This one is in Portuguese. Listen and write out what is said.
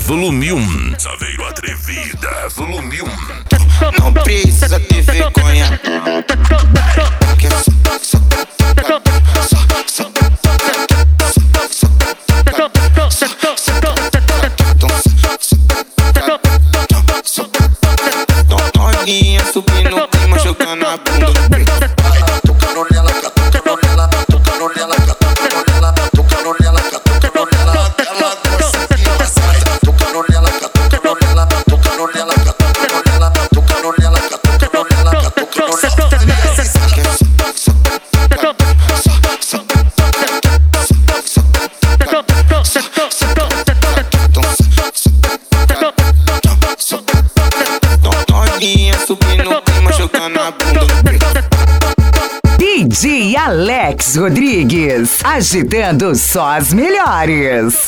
volume 1. Saveiro Atrevida, volume 1. Não precisa ter vergonha. Que novinha subindo no clima, jogando a bunda no peito. Tocando nela, tocando nela, tocando nela, tocando nela, tocando nela, tocando nela. Ela gosta de passar. Tocando nela, tocando nela, tocando nela, tocando nela, tocando nela, tocando nela, tocando novinha subindo no clima, jogando a bunda no peito. DJ Alex Rodrigues, agitando só as melhores.